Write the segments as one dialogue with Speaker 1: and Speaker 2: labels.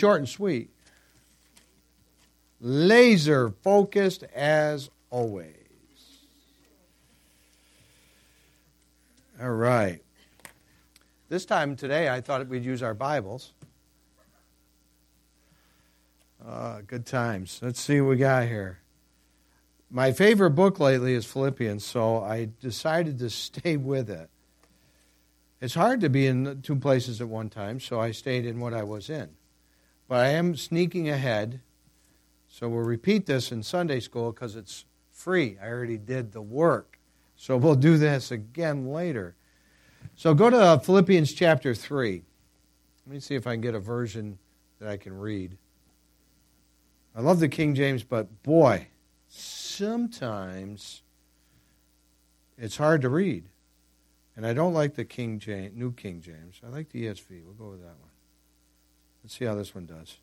Speaker 1: Short and sweet. Laser focused as always. All right. This time today, I thought we'd use our Bibles. Good times. Let's see what we got here. My favorite book lately is Philippians, so I decided to stay with it. It's hard to be in two places at one time, so I stayed in what I was in. But I am sneaking ahead, so we'll repeat this in Sunday school because it's free. I already did the work. So we'll do this again later. So go to Philippians chapter 3. Let me see if I can get a version that I can read. I love the King James, but boy, sometimes it's hard to read. And I don't like the New King James. I like the ESV. We'll go with that one. Let's see how this one does.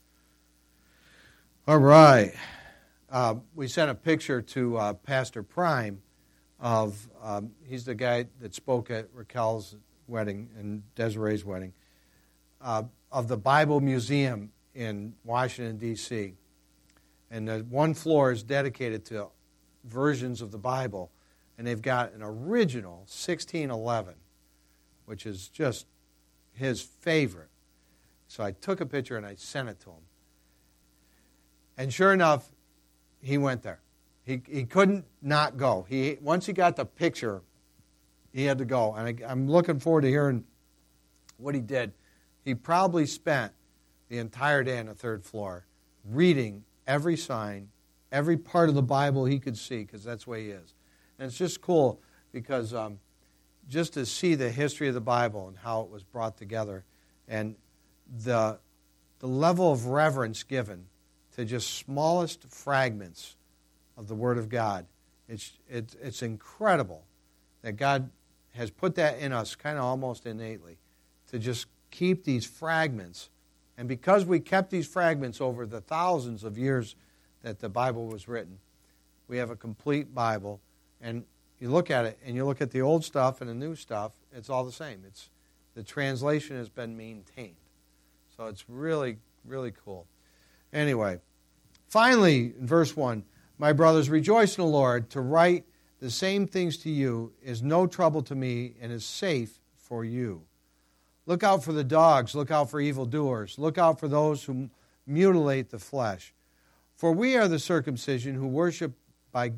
Speaker 1: All right. We sent a picture to Pastor Prime of, he's the guy that spoke at Raquel's wedding and Desiree's wedding, of the Bible Museum in Washington, D.C. And the one floor is dedicated to versions of the Bible. And they've got an original 1611, which is just his favorite. So I took a picture and I sent it to him. And sure enough, he went there. He couldn't not go. Once he got the picture, he had to go. And I'm looking forward to hearing what he did. He probably spent the entire day on the third floor reading every sign, every part of the Bible he could see, because that's the way he is. And it's just cool because just to see the history of the Bible and how it was brought together and the level of reverence given to just smallest fragments of the Word of God. It's incredible that God has put that in us kind of almost innately to just keep these fragments. And because we kept these fragments over the thousands of years that the Bible was written, we have a complete Bible. And you look at it, and you look at the old stuff and the new stuff, it's all the same. The translation has been maintained. So it's really, really cool. Anyway, finally, in verse 1, my brothers, rejoice in the Lord. To write the same things to you is no trouble to me and is safe for you. Look out for the dogs. Look out for evildoers. Look out for those who mutilate the flesh. For we are the circumcision who worship by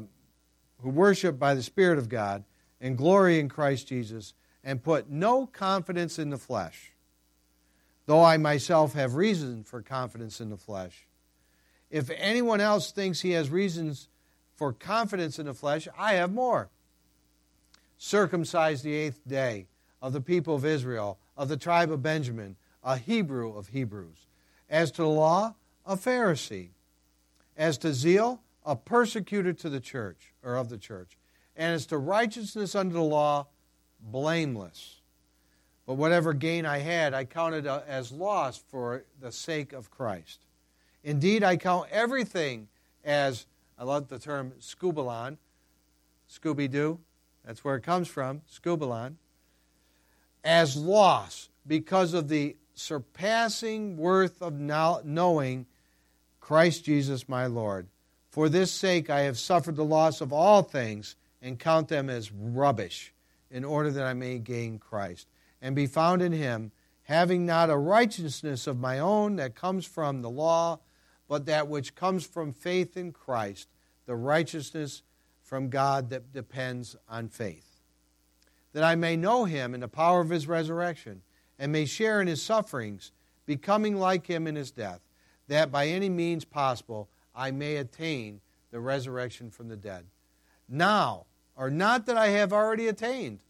Speaker 1: the Spirit of God and glory in Christ Jesus and put no confidence in the flesh, though I myself have reason for confidence in the flesh. If anyone else thinks he has reasons for confidence in the flesh, I have more. Circumcised the 8th day, of the people of Israel, of the tribe of Benjamin, a Hebrew of Hebrews. As to the law, a Pharisee. As to zeal, a persecutor to the church, or of the church. And as to righteousness under the law, blameless. But whatever gain I had, I counted as loss for the sake of Christ. Indeed, I count everything as, I love the term skubalon, Scooby-Doo, that's where it comes from, skubalon, as loss because of the surpassing worth of knowing Christ Jesus my Lord. For this sake I have suffered the loss of all things and count them as rubbish, in order that I may gain Christ, and be found in Him, having not a righteousness of my own that comes from the law, but that which comes from faith in Christ, the righteousness from God that depends on faith. That I may know Him in the power of His resurrection, and may share in His sufferings, becoming like Him in His death, that by any means possible I may attain the resurrection from the dead. Now, or not that I have already attained.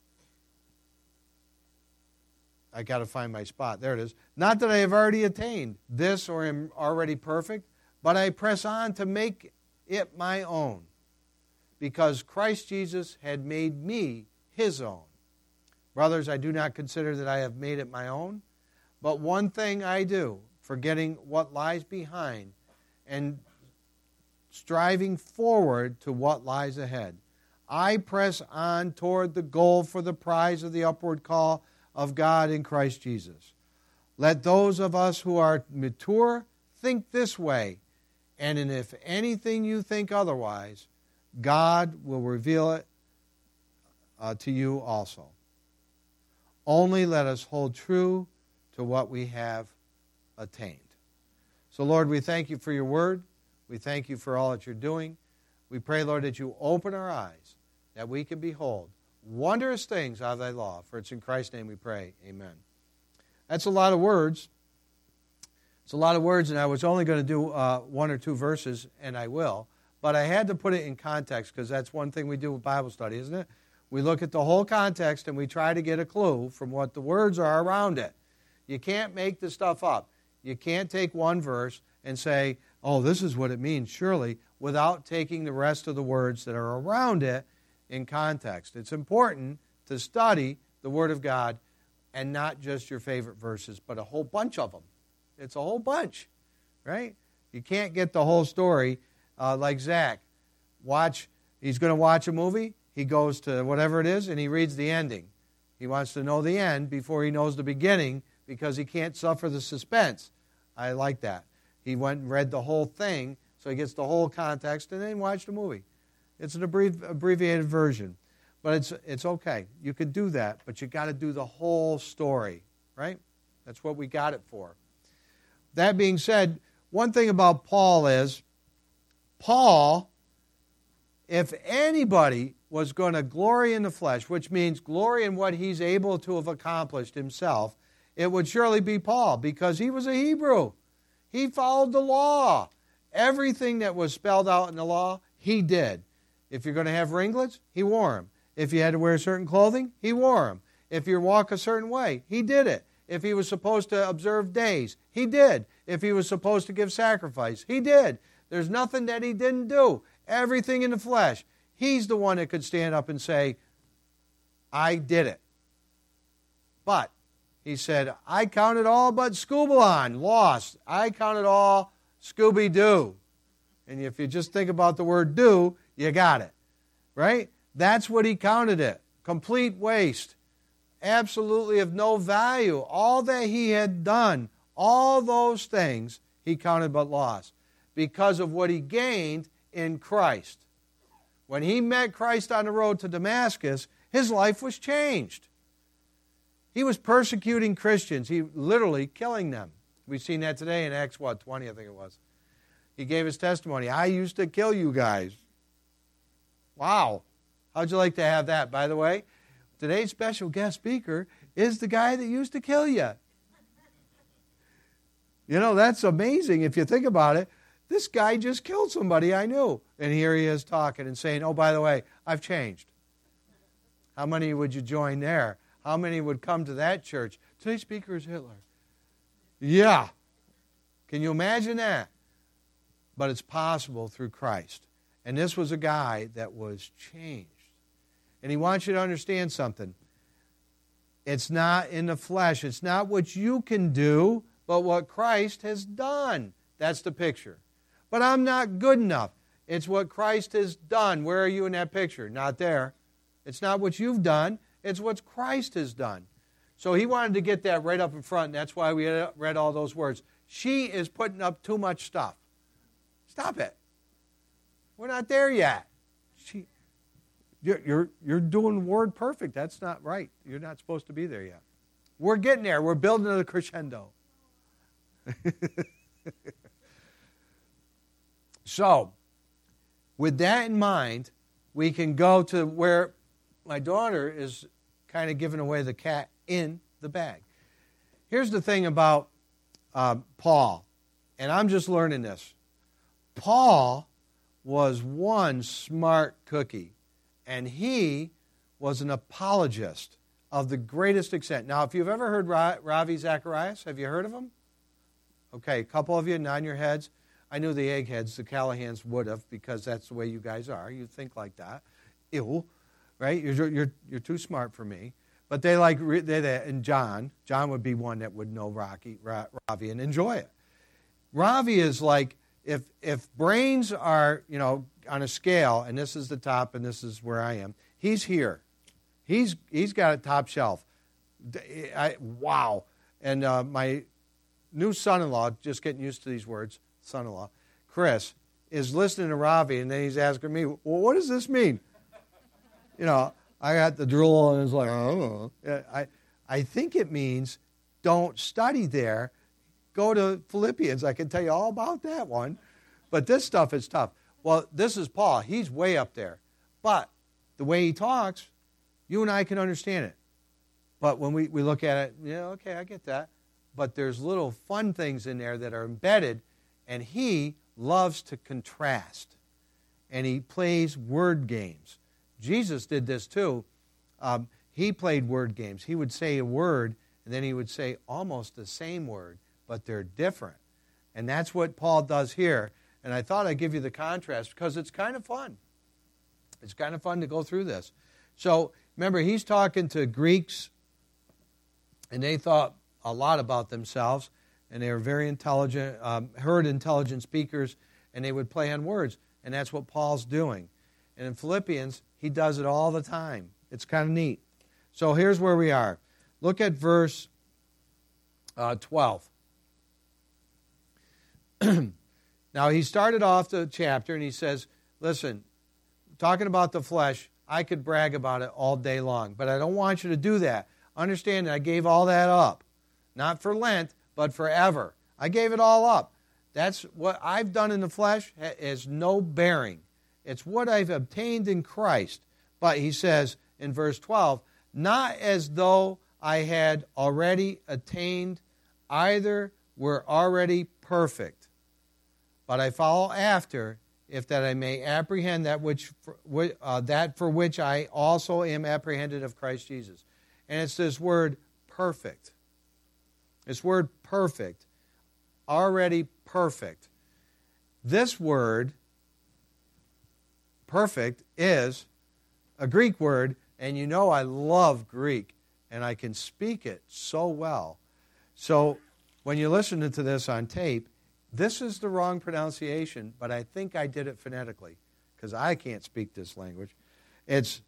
Speaker 1: I got to find my spot. There it is. Not that I have already attained this or am already perfect, but I press on to make it my own, because Christ Jesus had made me His own. Brothers, I do not consider that I have made it my own, but one thing I do, forgetting what lies behind and striving forward to what lies ahead. I press on toward the goal for the prize of the upward call of God in Christ Jesus. Let those of us who are mature think this way, and if anything you think otherwise, God will reveal it to you also. Only let us hold true to what we have attained. So, Lord, we thank you for your word. We thank you for all that you're doing. We pray, Lord, that you open our eyes, that we can behold wondrous things out of thy law. For it's in Christ's name we pray. Amen. That's a lot of words. It's a lot of words, and I was only going to do one or two verses, and I will. But I had to put it in context, because that's one thing we do with Bible study, isn't it? We look at the whole context, and we try to get a clue from what the words are around it. You can't make the stuff up. You can't take one verse and say, oh, this is what it means, surely, without taking the rest of the words that are around it in context. It's important to study the Word of God, and not just your favorite verses, but a whole bunch of them. It's a whole bunch, right? You can't get the whole story like Zach. He's going to watch a movie, he goes to whatever it is, and he reads the ending. He wants to know the end before he knows the beginning, because he can't suffer the suspense. I like that. He went and read the whole thing, so he gets the whole context, and then watched the movie. It's an abbreviated version. But it's okay. You could do that, but you got to do the whole story, right? That's what we got it for. That being said, one thing about Paul is, Paul, if anybody was going to glory in the flesh, which means glory in what he's able to have accomplished himself, it would surely be Paul, because he was a Hebrew. He followed the law. Everything that was spelled out in the law, he did. If you're going to have ringlets, he wore them. If you had to wear certain clothing, he wore them. If you walk a certain way, he did it. If he was supposed to observe days, he did. If he was supposed to give sacrifice, he did. There's nothing that he didn't do. Everything in the flesh. He's the one that could stand up and say, I did it. But he said, I count it all but Scubalon, lost. I count it all Scooby-Doo. And if you just think about the word do, you got it. Right? That's what he counted it. Complete waste. Absolutely of no value. All that he had done, all those things, he counted but loss, because of what he gained in Christ. When he met Christ on the road to Damascus, his life was changed. He was persecuting Christians. He literally killing them. We've seen that today in Acts 20, I think it was. He gave his testimony. I used to kill you guys. Wow. How'd you like to have that? By the way, today's special guest speaker is the guy that used to kill you. You know, that's amazing if you think about it. This guy just killed somebody I knew. And here he is talking and saying, oh, by the way, I've changed. How many would you join there? How many would come to that church? Today's speaker is Hitler. Yeah. Can you imagine that? But it's possible through Christ. And this was a guy that was changed. And he wants you to understand something. It's not in the flesh. It's not what you can do, but what Christ has done. That's the picture. But I'm not good enough. It's what Christ has done. Where are you in that picture? Not there. It's not what you've done. It's what Christ has done. So he wanted to get that right up in front, and that's why we read all those words. She is putting up too much stuff. Stop it. We're not there yet. You're doing word perfect. That's not right. You're not supposed to be there yet. We're getting there. We're building a crescendo. So, with that in mind, we can go to where my daughter is kind of giving away the cat in the bag. Here's the thing about Paul, and I'm just learning this. Paul was one smart cookie, and he was an apologist of the greatest extent. Now, if you've ever heard Ravi Zacharias, have you heard of him? Okay, a couple of you nod your heads. I knew the eggheads, the Callahans would have, because that's the way you guys are. You think like that. Ew, right? You're too smart for me. But they like, and John would be one that would know Ravi and enjoy it. Ravi is like, if brains are, on a scale, and this is the top and this is where I am, he's here. He's got a top shelf. Wow. And my new son-in-law, just getting used to these words, son-in-law, Chris, is listening to Ravi, and then he's asking me, well, what does this mean? I got the drool, and it's like, oh. I think it means don't study there. Go to Philippians. I can tell you all about that one. But this stuff is tough. Well, this is Paul. He's way up there. But the way he talks, you and I can understand it. But when we look at it, okay, I get that. But there's little fun things in there that are embedded, and he loves to contrast. And he plays word games. Jesus did this too. He played word games. He would say a word, and then he would say almost the same word, but they're different. And that's what Paul does here. And I thought I'd give you the contrast because it's kind of fun. It's kind of fun to go through this. So remember, he's talking to Greeks, and they thought a lot about themselves, and they were very intelligent, heard intelligent speakers, and they would play on words. And that's what Paul's doing. And in Philippians, he does it all the time. It's kind of neat. So here's where we are. Look at verse 12. Now, he started off the chapter, and he says, listen, talking about the flesh, I could brag about it all day long, but I don't want you to do that. Understand that I gave all that up. Not for Lent, but forever. I gave it all up. That's what I've done in the flesh has no bearing. It's what I've obtained in Christ. But he says in verse 12, not as though I had already attained, either were already perfect. But I follow after, if that I may apprehend that for which I also am apprehended of Christ Jesus. And it's this word perfect. This word perfect, already perfect. This word, perfect, is a Greek word, and you know I love Greek, and I can speak it so well. So when you listen to this on tape, this is the wrong pronunciation, but I think I did it phonetically, because I can't speak this language. It's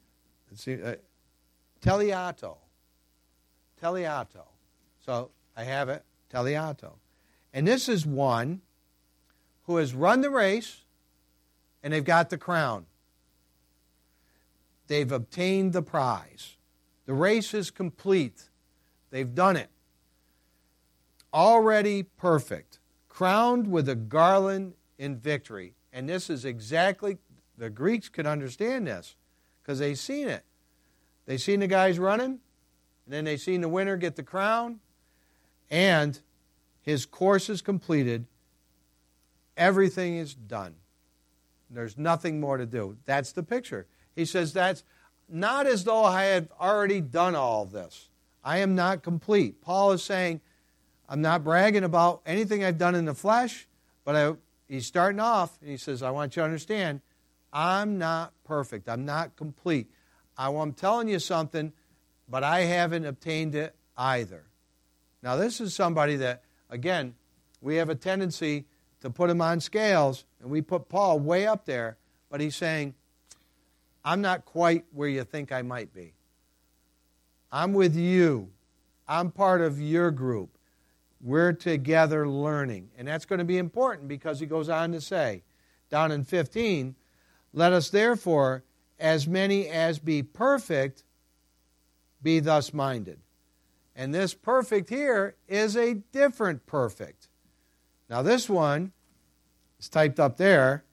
Speaker 1: teleato. Teleato. So I have it, teleato. And this is one who has run the race, and they've got the crown. They've obtained the prize. The race is complete. They've done it. Already perfect. Crowned with a garland in victory. And this is exactly, the Greeks could understand this because they've seen it. They've seen the guys running, and then they've seen the winner get the crown, and his course is completed. Everything is done. There's nothing more to do. That's the picture. He says that's not as though I had already done all this. I am not complete. Paul is saying, I'm not bragging about anything I've done in the flesh, but he's starting off, and he says, I want you to understand, I'm not perfect. I'm not complete. I'm telling you something, but I haven't obtained it either. Now, this is somebody that, again, we have a tendency to put him on scales, and we put Paul way up there, but he's saying, I'm not quite where you think I might be. I'm with you. I'm part of your group. We're together learning. And that's going to be important because he goes on to say, down in 15, let us therefore, as many as be perfect, be thus minded. And this perfect here is a different perfect. Now this one is typed up there.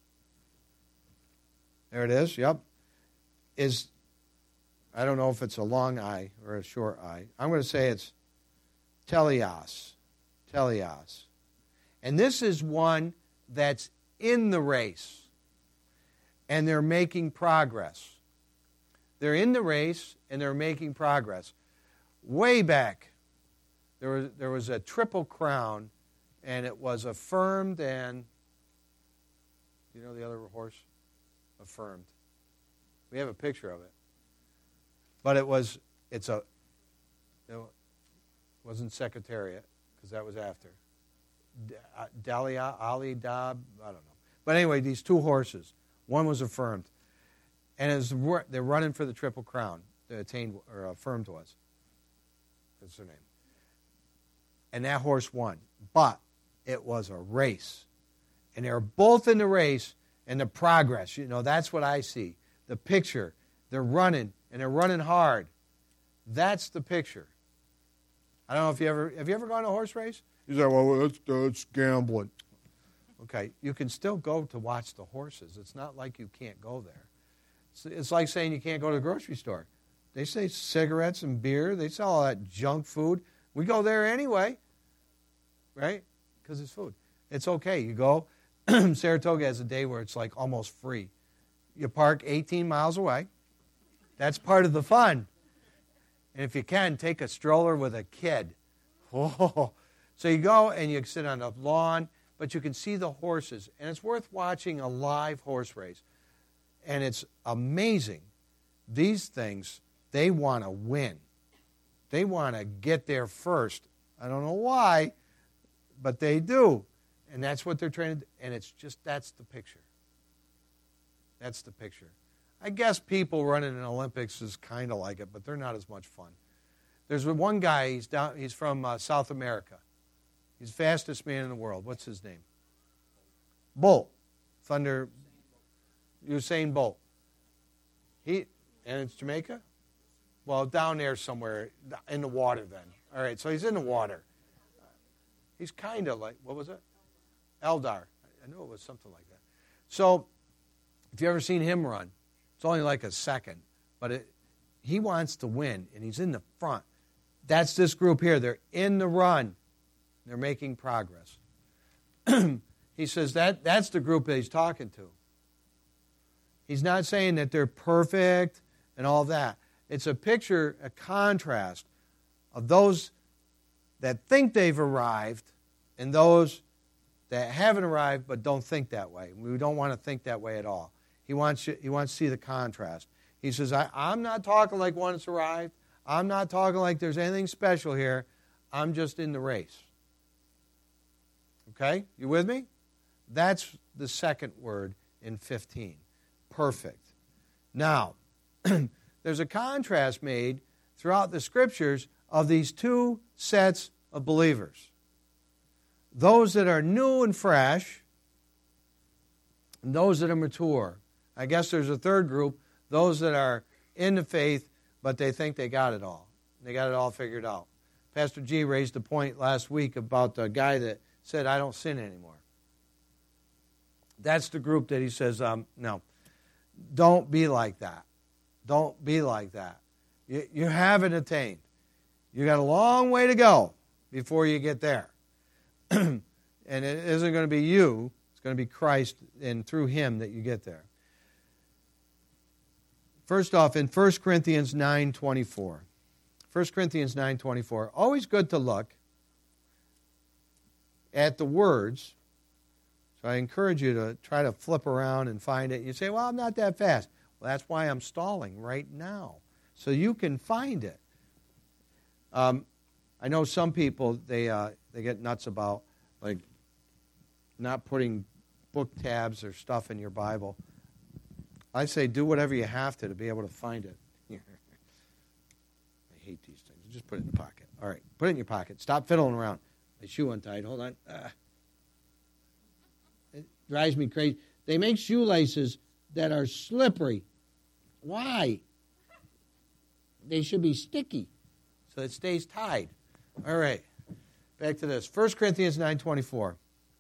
Speaker 1: There it is, yep. I don't know if it's a long I or a short I. I'm going to say it's teleos. Teleos. And this is one that's in the race. And they're making progress. They're in the race and they're making progress. Way back, there was a triple crown, and it was affirmed and, do you know the other horse? Affirmed. We have a picture of it. But it wasn't Secretariat, because that was after. Dalia, Ali, Dab, I don't know. But anyway, these two horses. One was affirmed. And they're running for the Triple Crown. The attained, or affirmed was. That's her name. and that horse won. But it was a race. And they were both in the race and the progress. That's what I see. The picture. They're running, and they're running hard. That's the picture. I don't know if have you ever gone to a horse race? You say, well, that's gambling. Okay, you can still go to watch the horses. It's not like you can't go there. It's like saying you can't go to the grocery store. They say cigarettes and beer. They sell all that junk food. We go there anyway, right? Because it's food. It's okay. You go. Saratoga has a day where it's like almost free. You park 18 miles away. That's part of the fun. And if you can, take a stroller with a kid. Oh. So you go and you sit on the lawn, but you can see the horses. And it's worth watching a live horse race. And it's amazing. These things, they want to win. They want to get there first. I don't know why, but they do. And that's what they're trying to do. And it's just, that's the picture. That's the picture. I guess people running in Olympics is kind of like it, but they're not as much fun. There's one guy, he's from South America. He's the fastest man in the world. What's his name? Bolt. Usain Bolt. And it's Jamaica? Well, down there somewhere, in the water then. All right, so he's in the water. He's kind of like, what was it? Eldar. I knew it was something like that. So, if you've ever seen him run, it's only like a second, but he wants to win, and he's in the front. That's this group here. They're in the run. They're making progress. He says that's the group that he's talking to. He's not saying that they're perfect and all that. It's a picture, a contrast of those that think they've arrived and those that haven't arrived but don't think that way. We don't want to think that way at all. He wants to see the contrast. He says, I'm not talking like one that's arrived. I'm not talking like there's anything special here. I'm just in the race. Okay? You with me? That's the second word in 15. Perfect. Now, there's a contrast made throughout the Scriptures of these two sets of believers. Those that are new and fresh, and those that are mature. I guess there's a third group, those that are in the faith, but they think they got it all. They got it all figured out. Pastor G raised a point last week about the guy that said, I don't sin anymore. That's the group that he says, no, don't be like that. Don't be like that. You haven't attained. You got a long way to go before you get there. And it isn't going to be you. It's going to be Christ, and through Him that you get there. First off, in 1 Corinthians 9:24. 1 Corinthians 9:24. Always good to look at the words. So I encourage you to try to flip around and find it. You say, well, I'm not that fast. Well, that's why I'm stalling right now. So you can find it. I know some people, they get nuts about like not putting book tabs or stuff in your Bible. I say do whatever you have to be able to find it. I hate these things. Just put it in your pocket. All right, put it in your pocket. Stop fiddling around. My shoe untied. Hold on. It drives me crazy. They make shoelaces that are slippery. Why? They should be sticky so it stays tied. All right. Back to this. 1 Corinthians 9:24.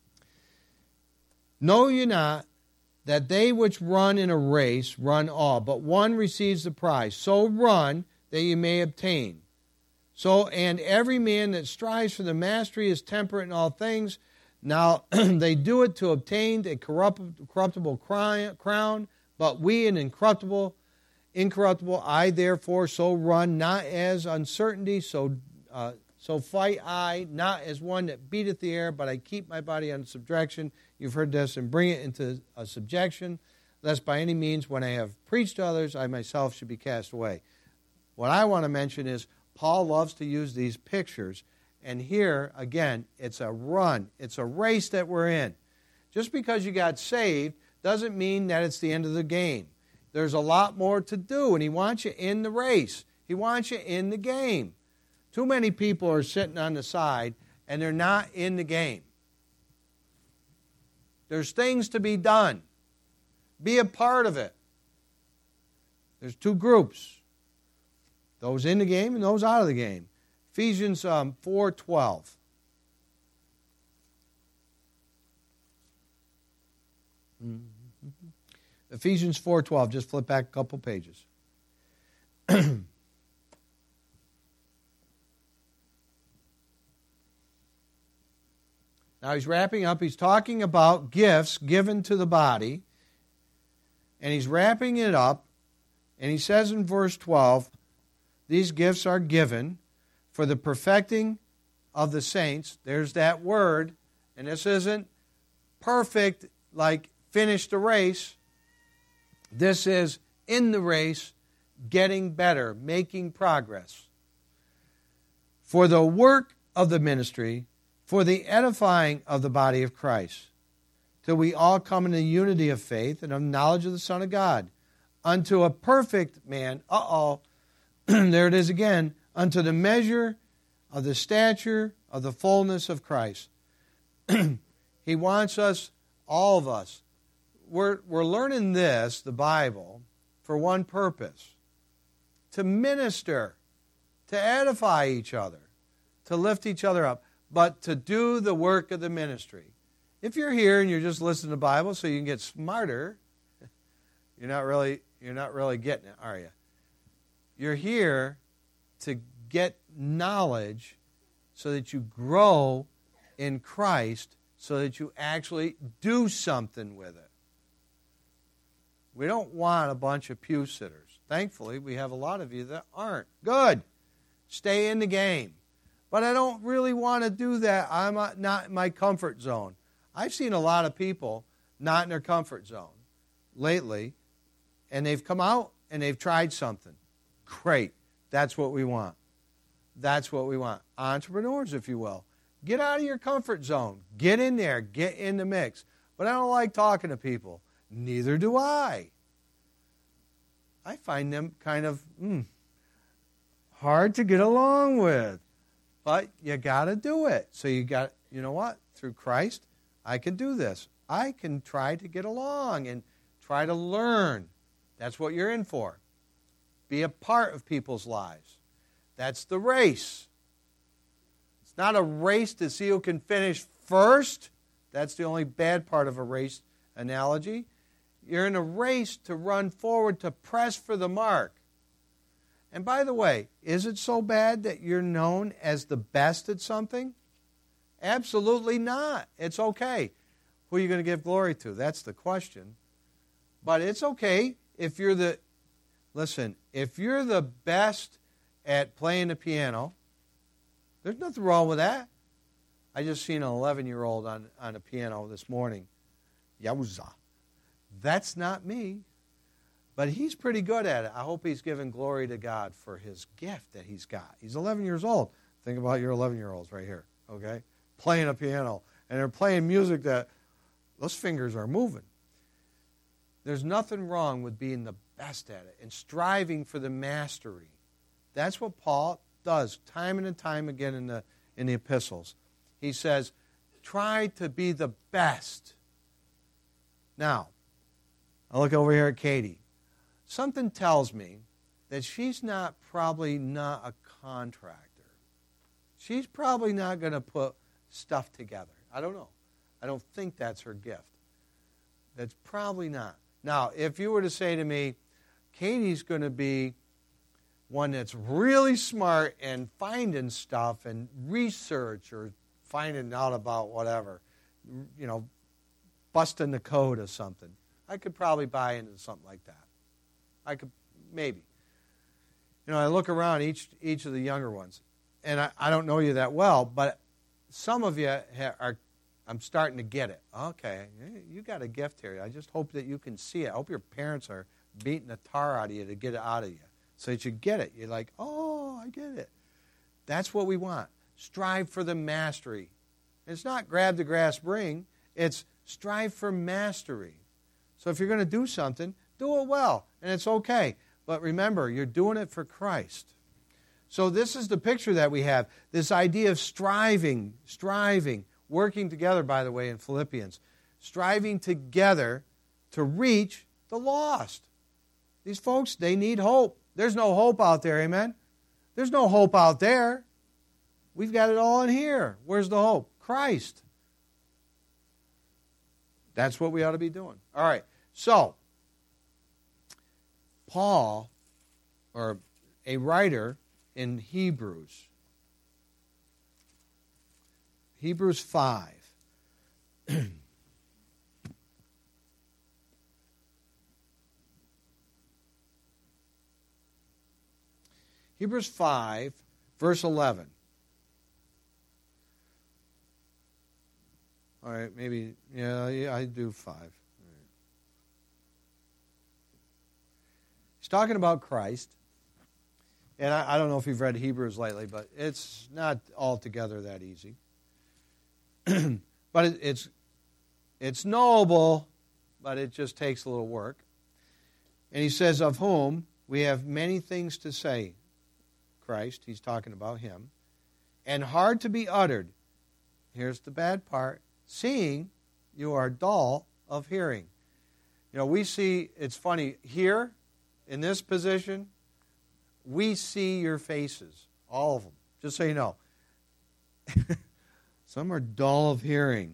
Speaker 1: Know ye not that they which run in a race run all, but one receives the prize. So run that ye may obtain. So, and every man that strives for the mastery is temperate in all things. Now, they do it to obtain a corruptible crown, but we an incorruptible. I therefore so run, not as uncertainty, so fight I, not as one that beateth the air, but I keep my body under subjection. You've heard this, and bring it into a subjection, lest by any means, when I have preached to others, I myself should be cast away. What I want to mention is Paul loves to use these pictures, and here, again, it's a run. It's a race that we're in. Just because you got saved doesn't mean that it's the end of the game. There's a lot more to do, and he wants you in the race. He wants you in the game. Too many people are sitting on the side, and they're not in the game. There's things to be done. Be a part of it. There's two groups. Those in the game and those out of the game. Ephesians 4:12. Ephesians 4:12. Just flip back a couple pages. Now he's wrapping up. He's talking about gifts given to the body. And he's wrapping it up. And he says in verse 12, these gifts are given for the perfecting of the saints. There's that word. And this isn't perfect like finish the race. This is in the race, getting better, making progress. For the work of the ministry, for the edifying of the body of Christ, till we all come in the unity of faith and of knowledge of the Son of God, unto a perfect man, there it is again, unto the measure of the stature of the fullness of Christ. He wants us, all of us, we're learning this, the Bible, for one purpose, to minister, to edify each other, to lift each other up, but to do the work of the ministry. If you're here and you're just listening to the Bible so you can get smarter, you're not really getting it, are you? You're here to get knowledge so that you grow in Christ, so that you actually do something with it. We don't want a bunch of pew sitters. Thankfully, we have a lot of you that aren't. Good. Stay in the game. But I don't really want to do that. I'm not in my comfort zone. I've seen a lot of people not in their comfort zone lately, and they've come out and they've tried something. Great. That's what we want. That's what we want. Entrepreneurs, if you will. Get out of your comfort zone. Get in there. Get in the mix. But I don't like talking to people. Neither do I. I find them kind of hard to get along with. But you got to do it. So you know what? Through Christ, I can do this. I can try to get along and try to learn. That's what you're in for. Be a part of people's lives. That's the race. It's not a race to see who can finish first. That's the only bad part of a race analogy. You're in a race to run forward, to press for the mark. And by the way, is it so bad that you're known as the best at something? Absolutely not. It's okay. Who are you going to give glory to? That's the question. But it's okay if you're if you're the best at playing the piano, there's nothing wrong with that. I just seen an 11-year-old on a piano this morning. Yowza. That's not me. But he's pretty good at it. I hope he's giving glory to God for his gift that he's got. He's 11 years old. Think about your 11-year-olds right here, okay? Playing a piano. And they're playing music that those fingers are moving. There's nothing wrong with being the best at it and striving for the mastery. That's what Paul does time and time again in the epistles. He says, try to be the best. Now, I look over here at Katie. Something tells me that she's probably not a contractor. She's probably not going to put stuff together. I don't know. I don't think that's her gift. That's probably not. Now, if you were to say to me, Katie's going to be one that's really smart and finding stuff and research or finding out about whatever, busting the code of something, I could probably buy into something like that. I could, maybe. I look around each of the younger ones, and I don't know you that well, but some of you are, I'm starting to get it. Okay, you got a gift here. I just hope that you can see it. I hope your parents are beating the tar out of you to get it out of you so that you get it. You're like, oh, I get it. That's what we want. Strive for the mastery. It's not grab the grass ring. It's strive for mastery. So if you're going to do something, do it well, and it's okay. But remember, you're doing it for Christ. So this is the picture that we have. This idea of striving, working together, by the way, in Philippians. Striving together to reach the lost. These folks, they need hope. There's no hope out there, amen? There's no hope out there. We've got it all in here. Where's the hope? Christ. That's what we ought to be doing. All right. So, Paul, or a writer in Hebrews 5. Hebrews 5, verse 11. All right, maybe, yeah, I do 5. All right. He's talking about Christ. And I don't know if you've read Hebrews lately, but it's not altogether that easy. But it's knowable, but it just takes a little work. And he says, of whom we have many things to say. Christ, he's talking about him. And hard to be uttered. Here's the bad part. Seeing you are dull of hearing. You know, we see, it's funny, here, in this position, we see your faces, all of them, just so you know. Some are dull of hearing.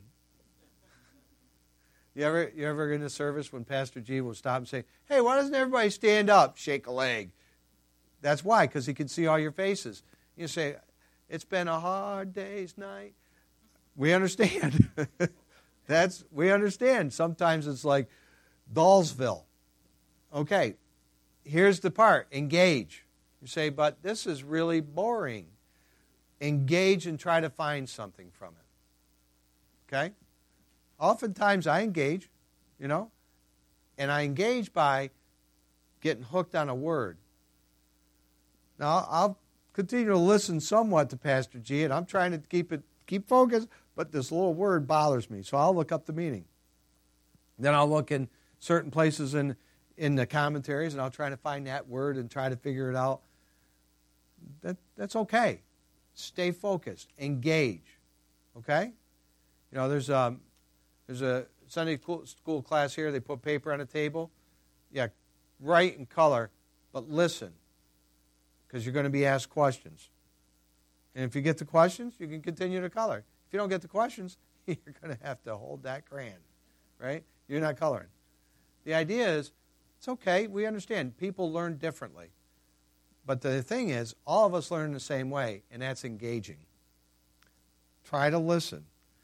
Speaker 1: You ever in a service when Pastor G will stop and say, hey, why doesn't everybody stand up, shake a leg? That's why, because he can see all your faces. You say, it's been a hard day's night. We understand. We understand. Sometimes it's like Dollsville. Okay, here's the part, engage. You say, but this is really boring. Engage and try to find something from it. Okay? Oftentimes I engage, you know, and I engage by getting hooked on a word. Now, I'll continue to listen somewhat to Pastor G, and I'm trying to keep focused, but this little word bothers me, so I'll look up the meaning. Then I'll look in certain places in the commentaries, and I'll try to find that word and try to figure it out. That's okay. Stay focused. Engage. Okay? You know, there's a Sunday school class here. They put paper on a table. Yeah, write in color, but listen, because you're going to be asked questions. And if you get the questions, you can continue to color. If you don't get the questions, you're going to have to hold that crayon, right? You're not coloring. The idea is, it's okay. We understand. People learn differently. But the thing is, all of us learn the same way, and that's engaging. Try to listen.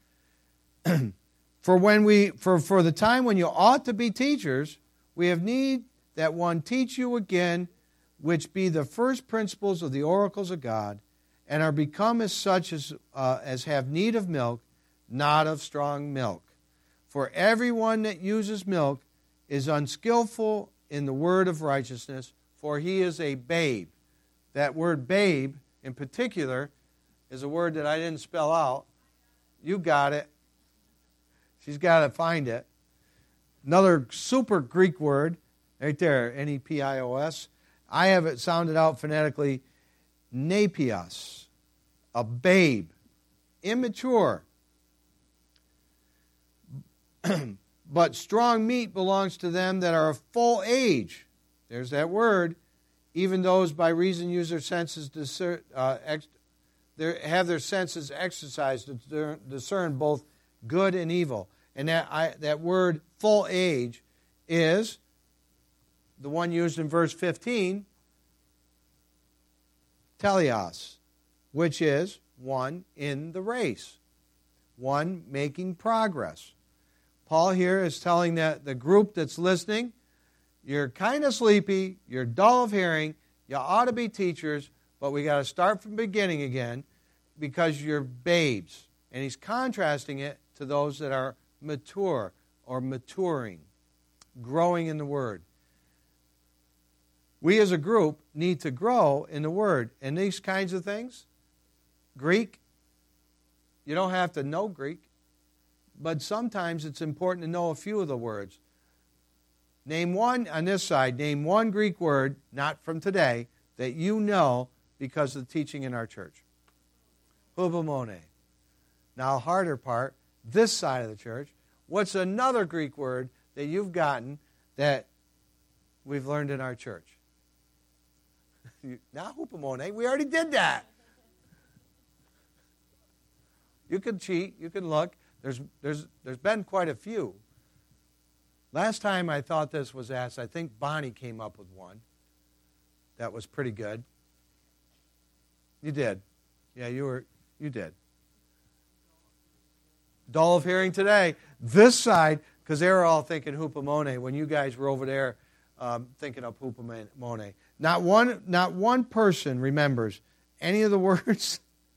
Speaker 1: For the time when you ought to be teachers, we have need that one teach you again, which be the first principles of the oracles of God, and are become as such as have need of milk, not of strong milk. For everyone that uses milk is unskillful in the word of righteousness, for he is a babe. That word babe, in particular, is a word that I didn't spell out. You got it. She's got to find it. Another super Greek word, right there, Nepios. I have it sounded out phonetically, nepios, a babe, immature. But strong meat belongs to them that are of full age. There's that word. Even those by reason use their senses have their senses exercised to discern both good and evil. And that word full age is the one used in verse 15, teleos, which is one in the race, one making progress. Paul here is telling the group that's listening, you're kind of sleepy, you're dull of hearing, you ought to be teachers, but we got to start from the beginning again because you're babes. And he's contrasting it to those that are mature or maturing, growing in the Word. We as a group need to grow in the Word. And these kinds of things, Greek, you don't have to know Greek, but sometimes it's important to know a few of the words. Name one, on this side, name one Greek word, not from today, that you know because of the teaching in our church? Hupomone. Now, harder part, this side of the church. What's another Greek word that you've gotten that we've learned in our church? Not hupomone. We already did that. You can cheat. You can look. There's been quite a few. Last time I thought this was asked, I think Bonnie came up with one that was pretty good. You did. Yeah, you did. Dull of hearing today. This side, because they were all thinking hupomone when you guys were over there thinking of hupomone. Not one person remembers any of the words.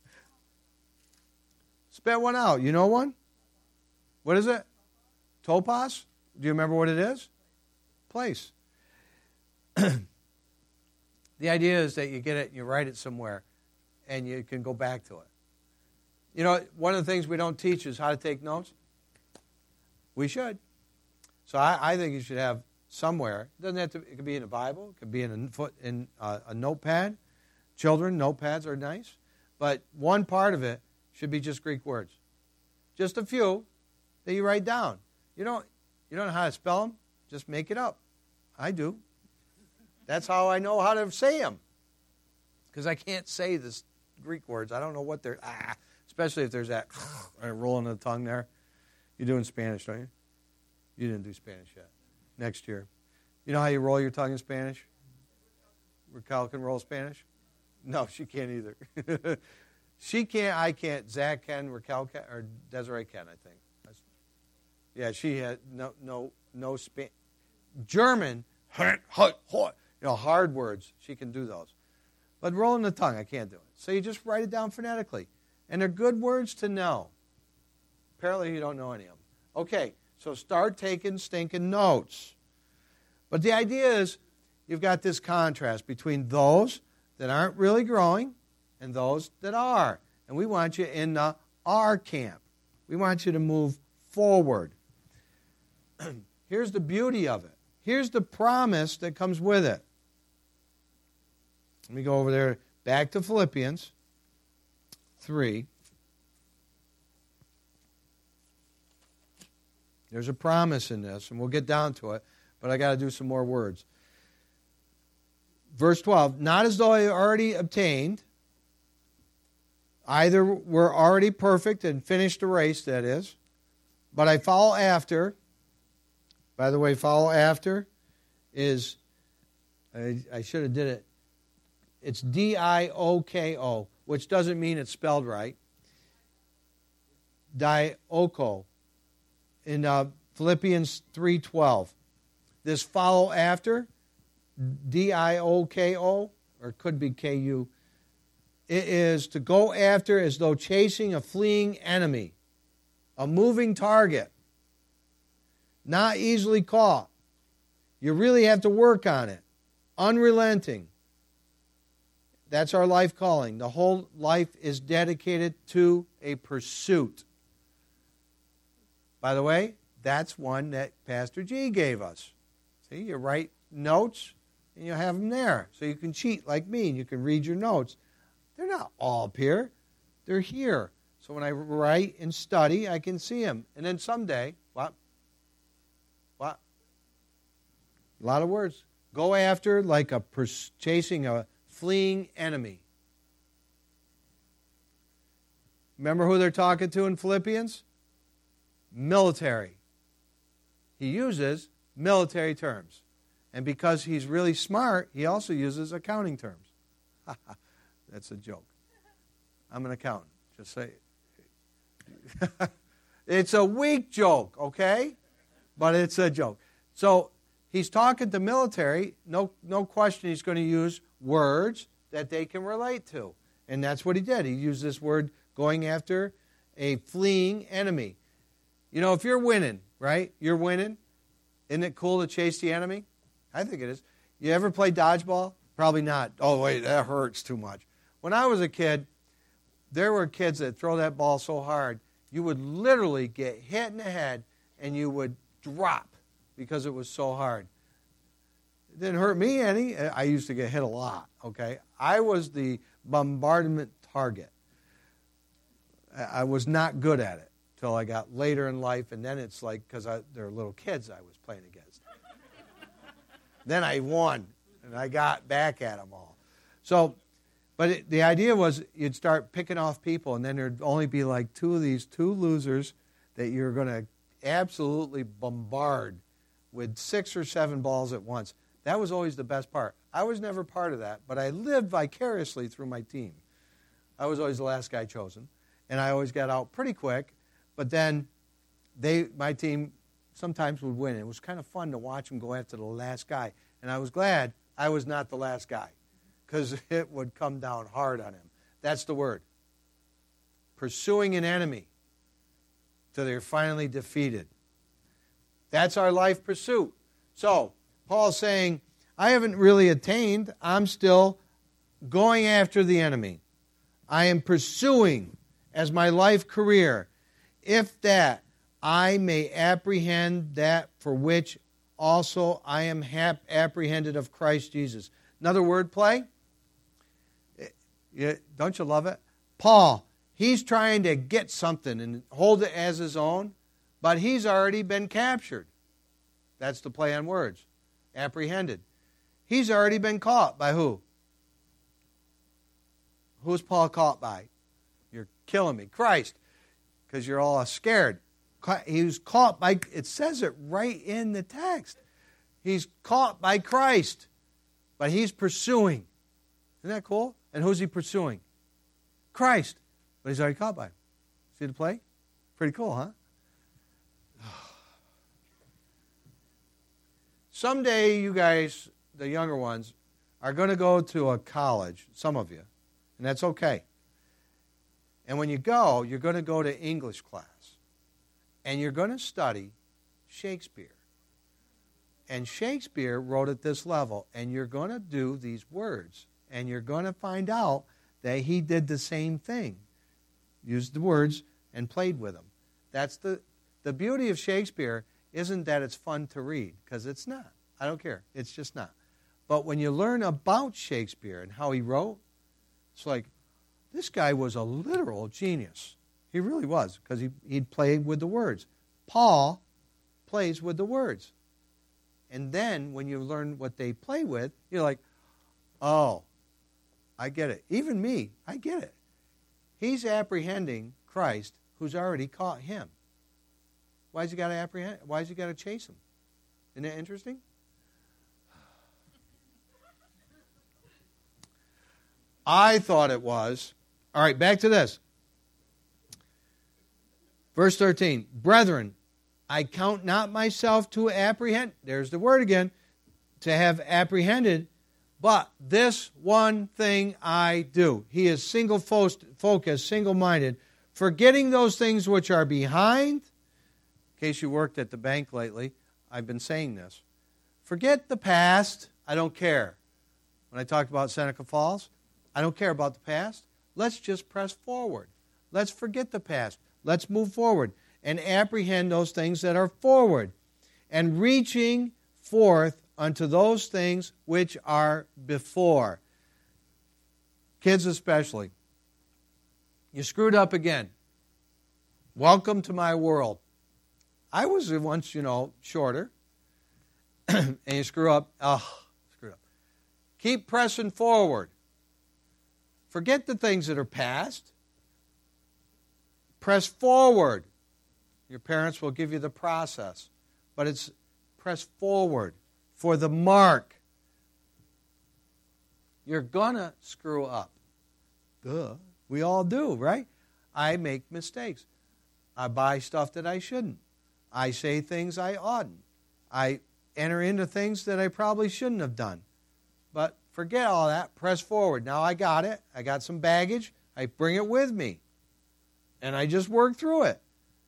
Speaker 1: Spit one out. You know one? What is it? Topos? Do you remember what it is? Place. The idea is that you get it and you write it somewhere and you can go back to it. You know, one of the things we don't teach is how to take notes. We should. So I think you should have somewhere. It doesn't have to. It could be in a Bible. It could be in a notepad. Children, notepads are nice. But one part of it should be just Greek words. Just a few that you write down. You don't know how to spell them? Just make it up. I do. That's how I know how to say them. Because I can't say this Greek words. I don't know what they're... especially if there's that rolling of the tongue there. You're doing Spanish, don't you? You didn't do Spanish yet. Next year. You know how you roll your tongue in Spanish? Raquel can roll Spanish? No, she can't either. She can't, I can't, Zach can, Raquel can, or Desiree can, I think. Yeah, she had no Spanish. German, hard words, she can do those. But rolling the tongue, I can't do it. So you just write it down phonetically. And they're good words to know. Apparently you don't know any of them. Okay, so start taking stinking notes. But the idea is you've got this contrast between those that aren't really growing and those that are. And we want you in the R camp. We want you to move forward. Here's the beauty of it. Here's the promise that comes with it. Let me go over there, back to Philippians 3. There's a promise in this, and we'll get down to it, but I got to do some more words. Verse 12, not as though I already obtained, either were already perfect and finished the race, that is, but I follow after. By the way, follow after is, I should have did it, it's D-I-O-K-O, which doesn't mean it's spelled right. Dioko. In Philippians 3:12. This follow after, D-I-O-K-O, or it could be K-U, it is to go after as though chasing a fleeing enemy, a moving target, not easily caught. You really have to work on it. Unrelenting. That's our life calling. The whole life is dedicated to a pursuit. By the way, that's one that Pastor G gave us. See, you write notes and you have them there. So you can cheat like me and you can read your notes. They're not all up here. They're here. So when I write and study, I can see them. And then someday, what? A lot of words. Go after like chasing a fleeing enemy. Remember who they're talking to in Philippians? Military. He uses military terms. And because he's really smart, he also uses accounting terms. That's a joke. I'm an accountant. Just say it. It's a weak joke, okay? But it's a joke. So he's talking to military. No question he's going to use words that they can relate to. And that's what he did. He used this word going after a fleeing enemy. You know, if you're winning, right? You're winning. Isn't it cool to chase the enemy? I think it is. You ever play dodgeball? Probably not. Oh, wait, that hurts too much. When I was a kid, there were kids that throw that ball so hard, you would literally get hit in the head and you would drop because it was so hard. It didn't hurt me any. I used to get hit a lot, okay? I was the bombardment target. I was not good at it till I got later in life, and then it's like, because they're little kids I was playing against. Then I won, and I got back at them all. So, but the idea was you'd start picking off people, and then there'd only be like two losers that you're going to absolutely bombard with 6 or 7 balls at once. That was always the best part. I was never part of that, but I lived vicariously through my team. I was always the last guy chosen, and I always got out pretty quick, but then my team sometimes would win. It was kind of fun to watch them go after the last guy, and I was glad I was not the last guy because it would come down hard on him. That's the word. Pursuing an enemy till they're finally defeated. That's our life pursuit. So, Paul's saying, I haven't really attained. I'm still going after the enemy. I am pursuing as my life career, if that I may apprehend that for which also I am apprehended of Christ Jesus. Another word play? Don't you love it? Paul, he's trying to get something and hold it as his own, but he's already been captured. That's the play on words. Apprehended. He's already been caught by who? Who's Paul caught by? You're killing me. Christ. Because you're all scared. He was caught by, it says it right in the text. He's caught by Christ. But he's pursuing. Isn't that cool? And who's he pursuing? Christ. But he's already caught by him. See the play? Pretty cool, huh? Someday you guys, the younger ones, are going to go to a college, some of you, and that's okay. And when you go, you're going to go to English class. And you're going to study Shakespeare. And Shakespeare wrote at this level. And you're going to do these words. And you're going to find out that he did the same thing. Used the words and played with them. That's the beauty of Shakespeare isn't that it's fun to read, because it's not. I don't care. It's just not. But when you learn about Shakespeare and how he wrote, it's like, this guy was a literal genius. He really was, because he'd play with the words. Paul plays with the words. And then when you learn what they play with, you're like, oh, I get it. Even me, I get it. He's apprehending Christ who's already caught him. Why has he got to apprehend? Why has he got to chase him? Isn't that interesting? I thought it was. All right, back to this. Verse 13. Brethren, I count not myself to apprehend. There's the word again. To have apprehended. But this one thing I do. He is single-focused, single-minded. Forgetting those things which are behind. In case you worked at the bank lately, I've been saying this. Forget the past. I don't care. When I talked about Seneca Falls, I don't care about the past. Let's just press forward. Let's forget the past. Let's move forward and apprehend those things that are forward. And reaching forth unto those things which are before. Kids especially. You screwed up again. Welcome to my world. I was once, shorter. And you screw up. Screwed up. Keep pressing forward. Forget the things that are past. Press forward. Your parents will give you the process. But it's press forward for the mark. You're going to screw up. Duh. We all do, right? I make mistakes. I buy stuff that I shouldn't. I say things I oughtn't. I enter into things that I probably shouldn't have done. But forget all that. Press forward. Now I got it. I got some baggage. I bring it with me. And I just work through it.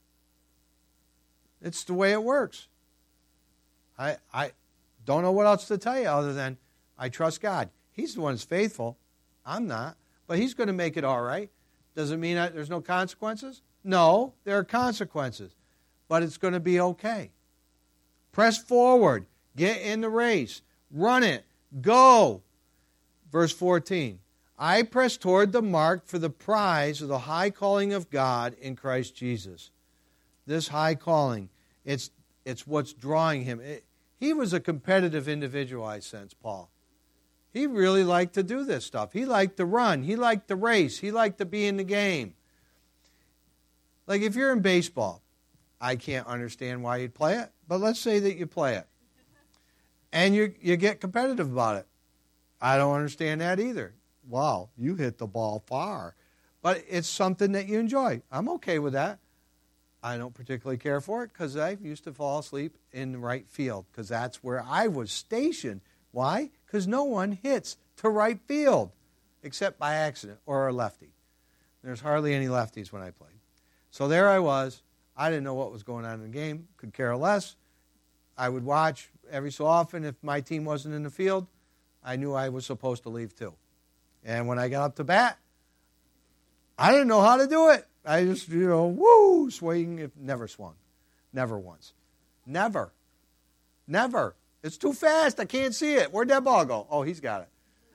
Speaker 1: It's the way it works. I don't know what else to tell you other than I trust God. He's the one that's faithful. I'm not. But He's going to make it all right. Does it mean that there's no consequences? No, there are consequences. But it's going to be okay. Press forward. Get in the race. Run it. Go. Verse 14. I press toward the mark for the prize of the high calling of God in Christ Jesus. This high calling, it's what's drawing him. He was a competitive individual, I sense, Paul. He really liked to do this stuff. He liked to run. He liked to race. He liked to be in the game. Like if you're in baseball, I can't understand why you'd play it, but let's say that you play it. And you get competitive about it. I don't understand that either. Wow, you hit the ball far. But it's something that you enjoy. I'm okay with that. I don't particularly care for it because I used to fall asleep in the right field because that's where I was stationed. Why? Because no one hits to right field except by accident or a lefty. There's hardly any lefties when I played. So there I was. I didn't know what was going on in the game. Could care less. I would watch every so often. If my team wasn't in the field, I knew I was supposed to leave too. And when I got up to bat, I didn't know how to do it. I just, woo, swing. It never swung. Never once. Never. Never. It's too fast. I can't see it. Where'd that ball go? Oh, he's got it.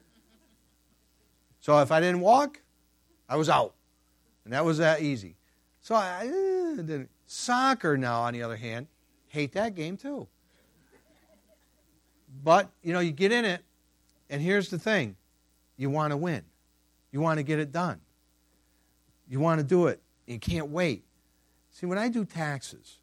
Speaker 1: So if I didn't walk, I was out. And that was that easy. So I didn't. Soccer now, on the other hand, hate that game too. But, you get in it, and here's the thing. You want to win. You want to get it done. You want to do it. You can't wait. See, when I do taxes,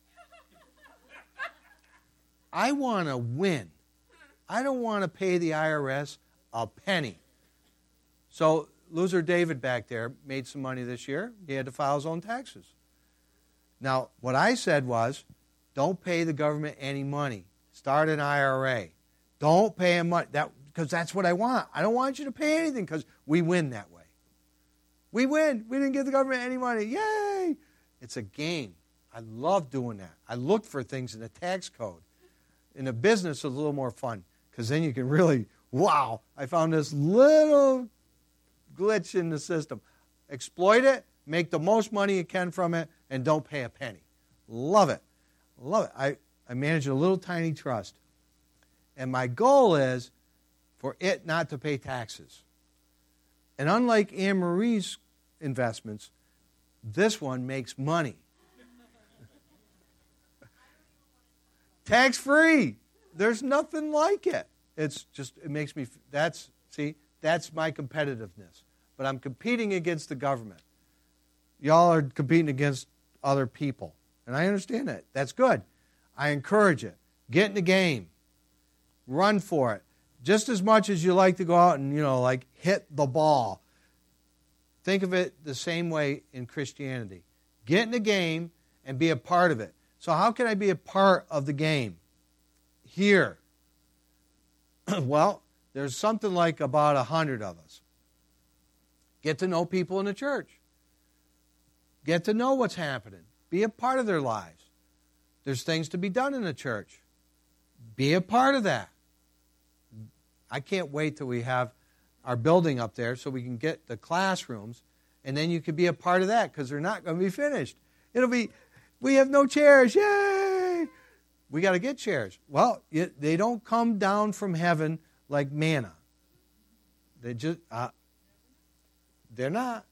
Speaker 1: I want to win. I don't want to pay the IRS a penny. So, loser David back there made some money this year. He had to file his own taxes. Now, what I said was, don't pay the government any money. Start an IRA. Don't pay them money. Because that's what I want. I don't want you to pay anything because we win that way. We win. We didn't give the government any money. Yay! It's a game. I love doing that. I look for things in the tax code. In a business, it's a little more fun because then you can really, wow, I found this little glitch in the system. Exploit it, make the most money you can from it, and don't pay a penny. Love it. Love it. I manage a little tiny trust. And my goal is for it not to pay taxes. And unlike Anne Marie's investments, this one makes money. Tax-free. There's nothing like it. It's just, it makes me, that's my competitiveness. But I'm competing against the government. Y'all are competing against other people. And I understand that. That's good. I encourage it. Get in the game. Run for it. Just as much as you like to go out and, hit the ball. Think of it the same way in Christianity. Get in the game and be a part of it. So how can I be a part of the game? Here. Well, there's something like about 100 of us. Get to know people in the church. Get to know what's happening. Be a part of their lives. There's things to be done in the church. Be a part of that. I can't wait till we have our building up there so we can get the classrooms, and then you can be a part of that because they're not going to be finished. It'll be, we have no chairs. Yay! We got to get chairs. Well, they don't come down from heaven like manna. They just, they're not.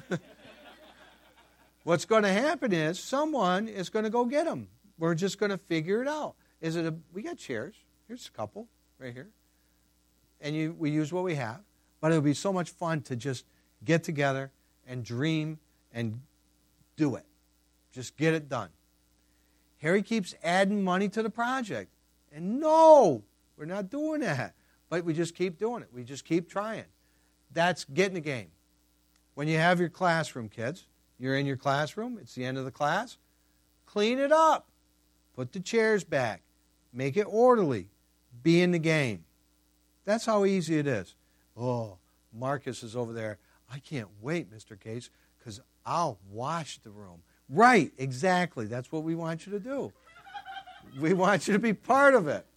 Speaker 1: What's going to happen is someone is going to go get them. We're just going to figure it out. We got chairs. Here's a couple right here. And we use what we have. But it'll be so much fun to just get together and dream and do it. Just get it done. Harry keeps adding money to the project. And no, we're not doing that. But we just keep doing it. We just keep trying. That's getting the game. When you have your classroom, kids, you're in your classroom, it's the end of the class, clean it up. Put the chairs back. Make it orderly. Be in the game. That's how easy it is. Oh, Marcus is over there. I can't wait, Mr. Case, because I'll wash the room. Right, exactly. That's what we want you to do. We want you to be part of it.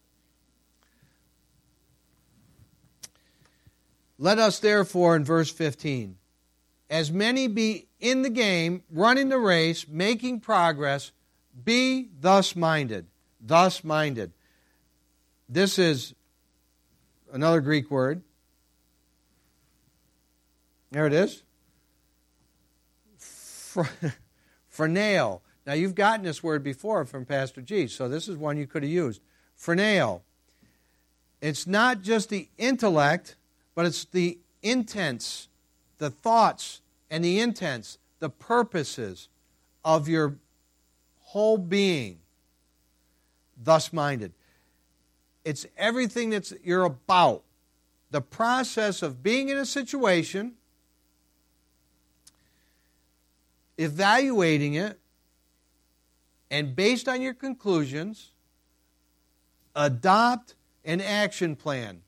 Speaker 1: Let us therefore, in verse 15, as many be in the game, running the race, making progress, be thus minded. Thus minded. This is another Greek word. There it is. Phroneo. Now, you've gotten this word before from Pastor G, so this is one you could have used. Phroneo. It's not just the intellect, but it's the intents, the thoughts and the intents, the purposes of your whole being, thus minded. It's everything that you're about. The process of being in a situation, evaluating it, and based on your conclusions, adopt an action plan.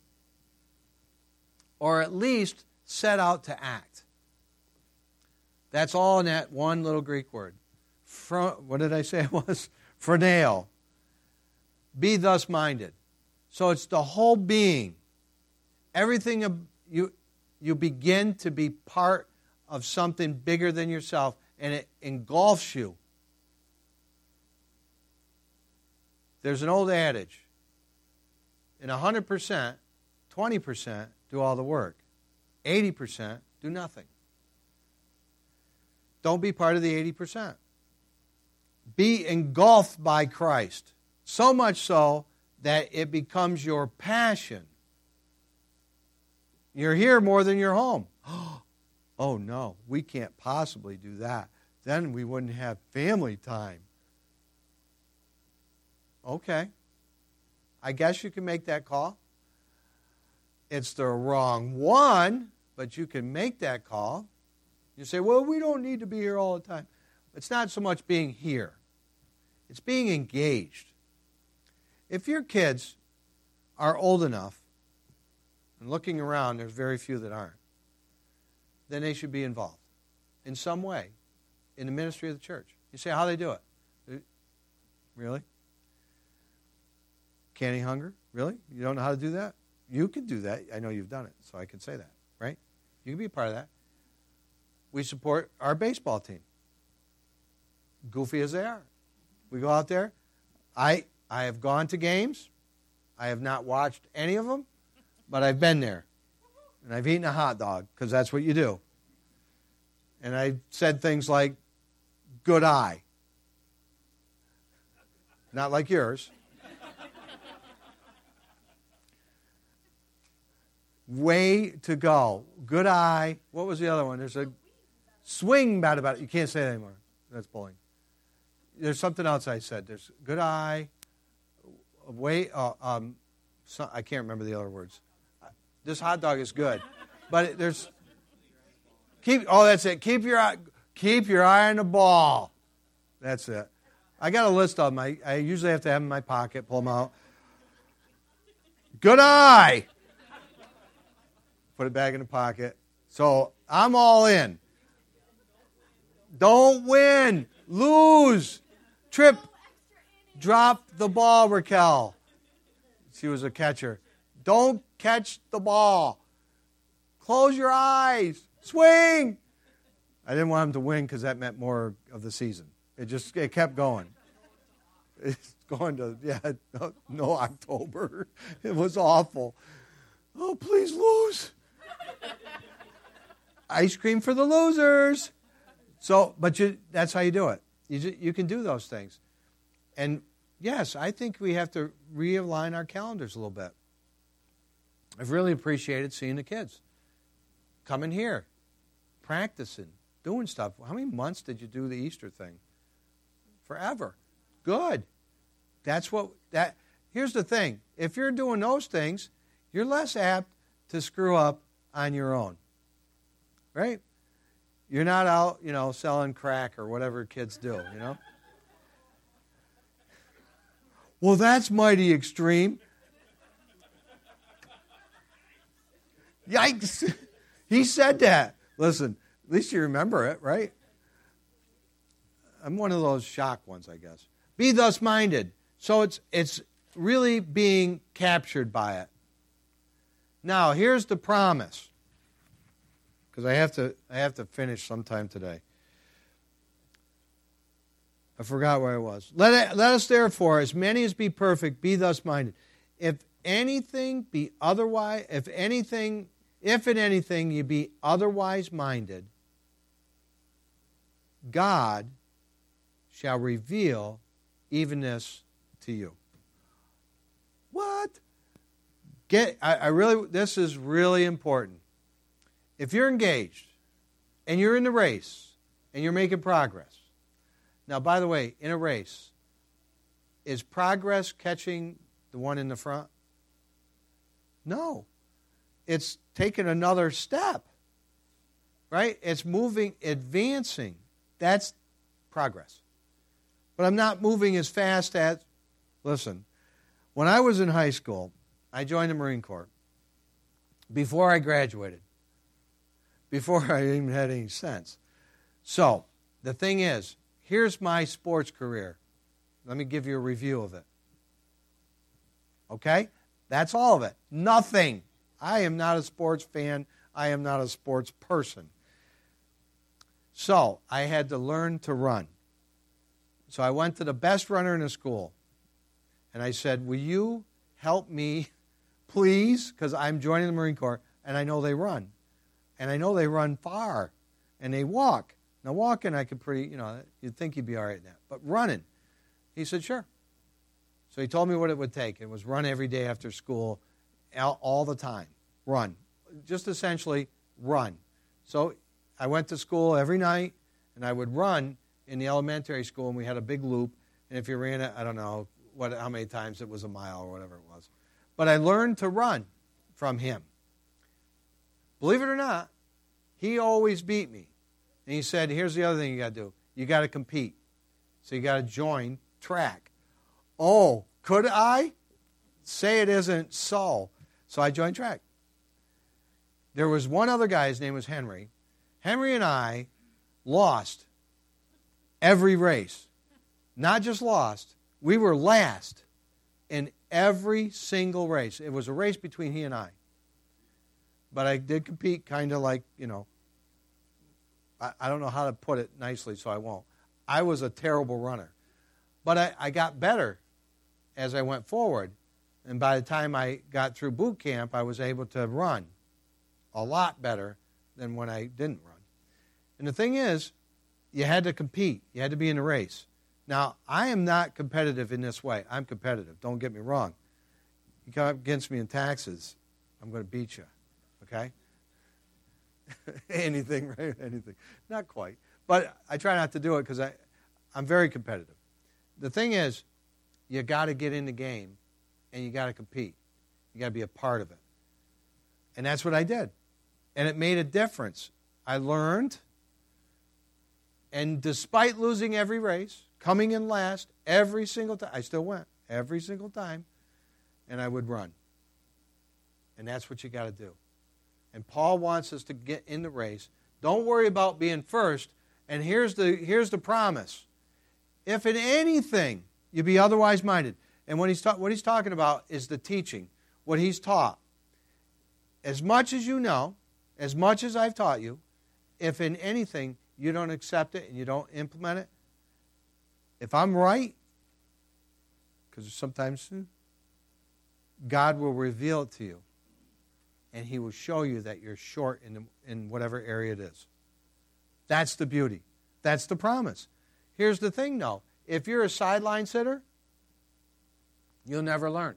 Speaker 1: Or at least set out to act. That's all in that one little Greek word. What did I say it was? Phroneo. Be thus minded. So it's the whole being. Everything you begin to be part of something bigger than yourself, and it engulfs you. There's an old adage. In 100%, 20% do all the work. 80% do nothing. Don't be part of the 80%. Be engulfed by Christ. So much so that it becomes your passion. You're here more than you're home. Oh no, we can't possibly do that. Then we wouldn't have family time. Okay. I guess you can make that call. It's the wrong one, but you can make that call. You say, well, we don't need to be here all the time. It's not so much being here. It's being engaged. If your kids are old enough, and looking around, there's very few that aren't, then they should be involved in some way in the ministry of the church. You say, how do they do it? Really? Canning hunger? Really? You don't know how to do that? You can do that. I know you've done it, so I can say that, right? You can be a part of that. We support our baseball team. Goofy as they are. We go out there. I have gone to games. I have not watched any of them, but I've been there. And I've eaten a hot dog, because that's what you do. And I said things like, good eye. Not like yours. Way to go. Good eye. What was the other one? There's a swing bat about it. You can't say that anymore. That's bullying. There's something else I said. There's good eye. Way. I can't remember the other words. This hot dog is good, but there's that's it. Keep your eye on the ball. That's it. I got a list of them. I usually have to have them in my pocket. Pull them out. Good eye. Put it back in the pocket. So I'm all in. Don't win. Lose. Trip. Drop the ball, Raquel. She was a catcher. Don't catch the ball. Close your eyes. Swing. I didn't want him to win because that meant more of the season. It kept going. It's going to, no October. It was awful. Oh, please lose. Ice cream for the losers. So, but that's how you do it. You can do those things. And yes, I think we have to realign our calendars a little bit. I've really appreciated seeing the kids coming here, practicing, doing stuff. How many months did you do the Easter thing? Forever. Good. Here's the thing. If you're doing those things, you're less apt to screw up on your own. Right? You're not out, selling crack or whatever kids do, Well, that's mighty extreme. Yikes. He said that. Listen, at least you remember it, right? I'm one of those shock ones, I guess. Be thus minded. So it's really being captured by it. Now, here's the promise. Because I have to finish sometime today. I forgot where I was. Let us therefore, as many as be perfect, be thus minded. anything be otherwise, if in anything you be otherwise minded, God shall reveal even this to you. What? This is really important. If you're engaged and you're in the race and you're making progress. Now, by the way, in a race, is progress catching the one in the front? No. It's taking another step. Right? It's moving, advancing. That's progress. But I'm not moving as fast as... Listen, when I was in high school, I joined the Marine Corps. Before I graduated. Before I even had any sense. So, the thing is, here's my sports career. Let me give you a review of it. Okay? That's all of it. Nothing. I am not a sports fan. I am not a sports person. So, I had to learn to run. So I went to the best runner in the school. And I said, will you help me, please? Because I'm joining the Marine Corps, and I know they run. And I know they run far. And they walk. Now, walking, I could you'd think you'd be all right in that. But running, he said, sure. So he told me what it would take. It was run every day after school, all the time. Run. Just essentially run. So I went to school every night, and I would run in the elementary school, and we had a big loop. And if you ran it, I don't know how many times it was a mile or whatever it was. But I learned to run from him. Believe it or not, he always beat me. And he said, here's the other thing you got to do. You got to compete. So you got to join track. Oh, could I? Say it isn't so. So I joined track. There was one other guy, his name was Henry. Henry and I lost every race. Not just lost, we were last in every single race. It was a race between he and I. But I did compete kind of like, I don't know how to put it nicely, so I won't. I was a terrible runner. But I got better as I went forward. And by the time I got through boot camp, I was able to run a lot better than when I didn't run. And the thing is, you had to compete. You had to be in the race. Now, I am not competitive in this way. I'm competitive. Don't get me wrong. You come up against me in taxes, I'm going to beat you. Okay? Anything, right? Anything. Not quite. But I try not to do it because I'm very competitive. The thing is, you got to get in the game and you got to compete. You got to be a part of it. And that's what I did. And it made a difference. I learned, and despite losing every race, coming in last every single time, I still went every single time, and I would run. And that's what you got to do. And Paul wants us to get in the race. Don't worry about being first. And here's the promise. If in anything you be otherwise minded, and what he's talking about is the teaching, what he's taught. As much as you know, as much as I've taught you, if in anything you don't accept it and you don't implement it, if I'm right, because sometimes God will reveal it to you. And he will show you that you're short in whatever area it is. That's the beauty. That's the promise. Here's the thing, though. If you're a sideline sitter, you'll never learn.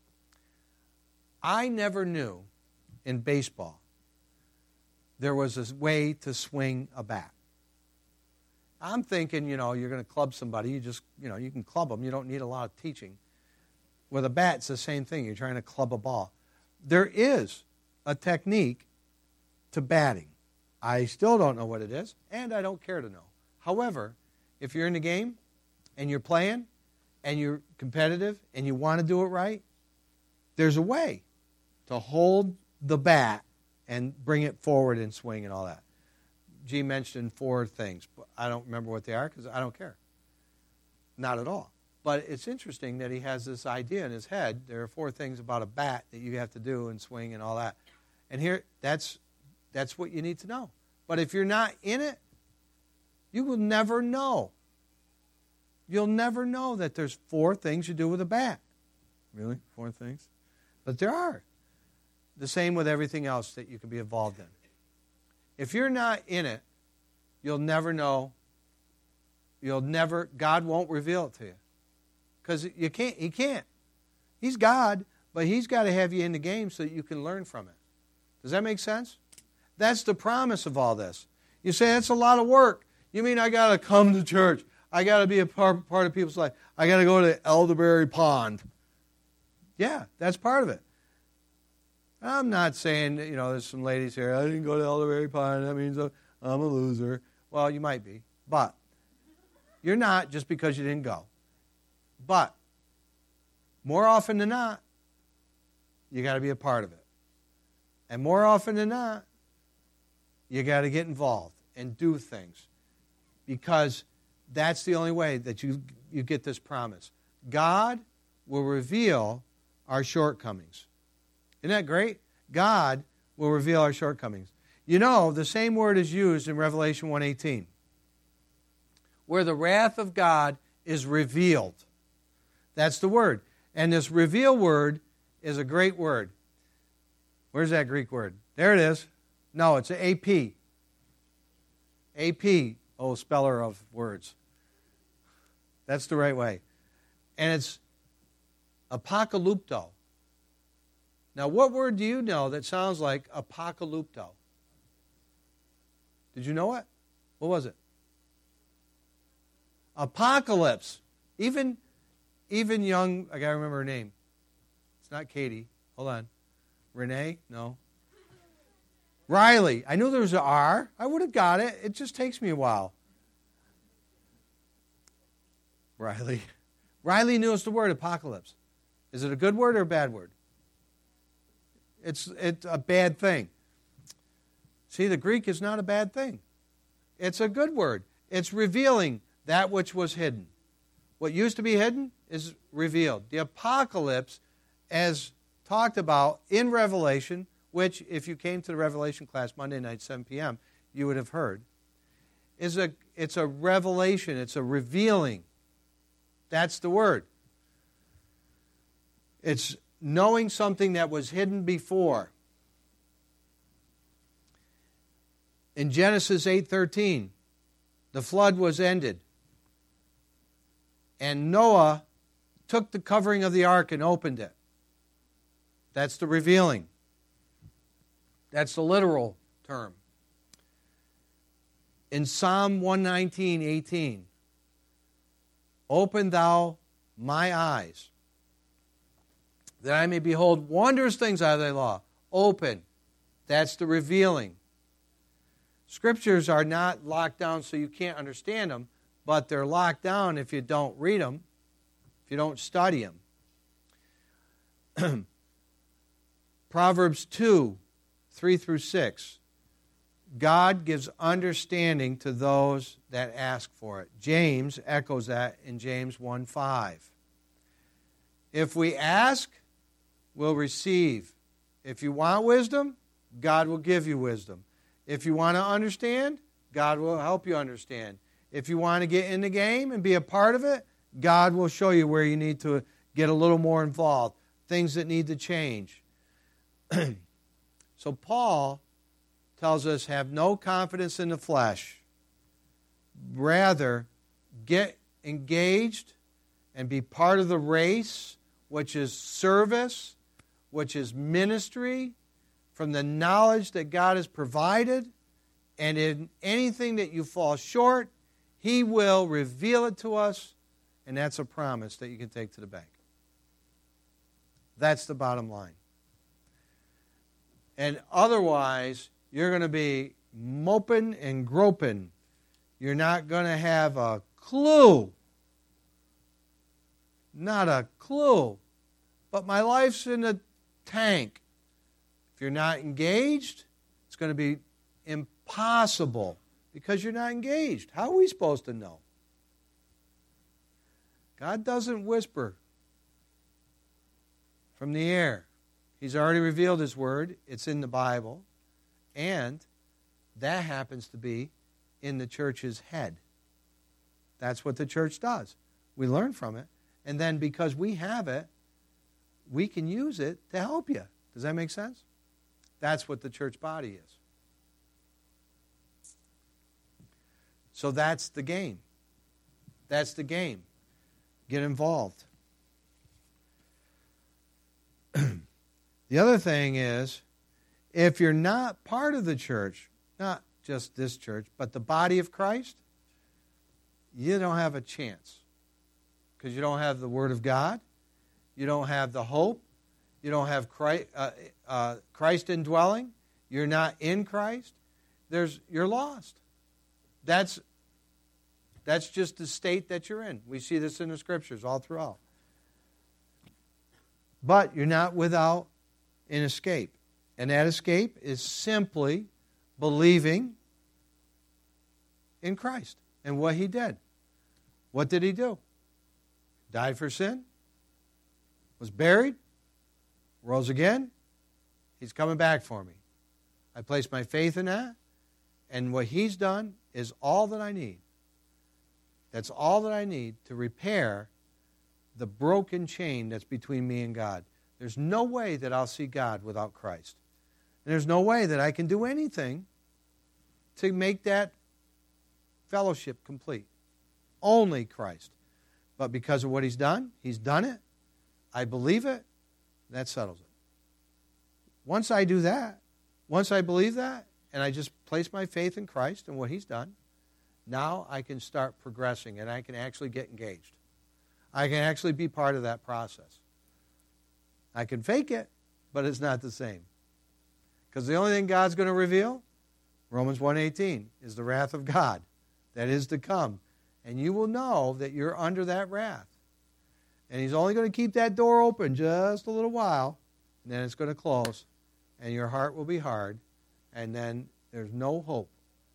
Speaker 1: I never knew in baseball there was a way to swing a bat. I'm thinking, you're going to club somebody. You just, you can club them. You don't need a lot of teaching. With a bat, it's the same thing. You're trying to club a ball. There is a technique to batting. I still don't know what it is, and I don't care to know. However, if you're in the game and you're playing and you're competitive and you want to do it right, there's a way to hold the bat and bring it forward and swing and all that. G mentioned 4 things, but I don't remember what they are because I don't care. Not at all. But it's interesting that he has this idea in his head. There are 4 things about a bat that you have to do and swing and all that. And here, that's what you need to know. But if you're not in it, you will never know. You'll never know that there's 4 things you do with a bat. Really? 4 things? But there are. The same with everything else that you can be involved in. If you're not in it, you'll never know. God won't reveal it to you. Because He can't. He's God, but He's got to have you in the game so that you can learn from it. Does that make sense? That's the promise of all this. You say, that's a lot of work. You mean I got to come to church? I got to be a part of people's life. I got to go to Elderberry Pond. Yeah, that's part of it. I'm not saying, there's some ladies here, I didn't go to Elderberry Pond, that means I'm a loser. Well, you might be, but you're not just because you didn't go. But more often than not, you got to be a part of it. And more often than not, you got to get involved and do things, because that's the only way that you get this promise. God will reveal our shortcomings. Isn't that great? God will reveal our shortcomings. The same word is used in Revelation 1:18, where the wrath of God is revealed. That's the word. And this reveal word is a great word. Where's that Greek word? There it is. No, it's an AP. AP, speller of words. That's the right way. And it's apocalypto. Now, what word do you know that sounds like apocalypto? Did you know it? What was it? Apocalypse. Even young, I got to remember her name. It's not Katie. Hold on. Renee? No. Riley. I knew there was an R. I would have got it. It just takes me a while. Riley. Riley knew it's the word apocalypse. Is it a good word or a bad word? It's a bad thing. See, the Greek is not a bad thing. It's a good word. It's revealing that which was hidden. What used to be hidden is revealed. The apocalypse, as talked about in Revelation, which if you came to the Revelation class Monday night, 7 p.m., you would have heard, it's a revelation. It's a revealing. That's the word. It's knowing something that was hidden before. In Genesis 8:13, the flood was ended. And Noah took the covering of the ark and opened it. That's the revealing. That's the literal term. In Psalm 119:18, open thou my eyes, that I may behold wondrous things out of thy law. Open. That's the revealing. Scriptures are not locked down so you can't understand them, but they're locked down if you don't read them, if you don't study them. Proverbs 2:3-6. God gives understanding to those that ask for it. James echoes that in James 1:5. If we ask, we'll receive. If you want wisdom, God will give you wisdom. If you want to understand, God will help you understand. If you want to get in the game and be a part of it, God will show you where you need to get a little more involved, things that need to change. So Paul tells us, have no confidence in the flesh. Rather, get engaged and be part of the race, which is service, which is ministry, from the knowledge that God has provided. And in anything that you fall short, He will reveal it to us, and that's a promise that you can take to the bank. That's the bottom line. And otherwise, you're going to be moping and groping. You're not going to have a clue. Not a clue. But my life's in a tank. If you're not engaged, it's going to be impossible because you're not engaged. How are we supposed to know? God doesn't whisper from the air. He's already revealed His Word. It's in the Bible. And that happens to be in the church's head. That's what the church does. We learn from it. And then because we have it, we can use it to help you. Does that make sense? That's what the church body is. So that's the game. That's the game. Get involved. The other thing is, if you're not part of the church, not just this church, but the body of Christ, you don't have a chance. Because you don't have the Word of God. You don't have the hope. You don't have Christ indwelling. You're not in Christ. You're lost. That's just the state that you're in. We see this in the Scriptures all throughout. But you're not without an escape. And that escape is simply believing in Christ and what He did. What did He do? Died for sin, was buried, rose again. He's coming back for me. I place my faith in that, and what He's done is all that I need. That's all that I need to repair the broken chain that's between me and God. There's no way that I'll see God without Christ. And there's no way that I can do anything to make that fellowship complete. Only Christ. But because of what He's done it. I believe it, that settles it. Once I do that, once I believe that, and I just place my faith in Christ and what He's done, now I can start progressing and I can actually get engaged. I can actually be part of that process. I can fake it, but it's not the same. Because the only thing God's going to reveal, Romans 1:18, is the wrath of God that is to come. And you will know that you're under that wrath. And He's only going to keep that door open just a little while, and then it's going to close, and your heart will be hard, and then there's no hope.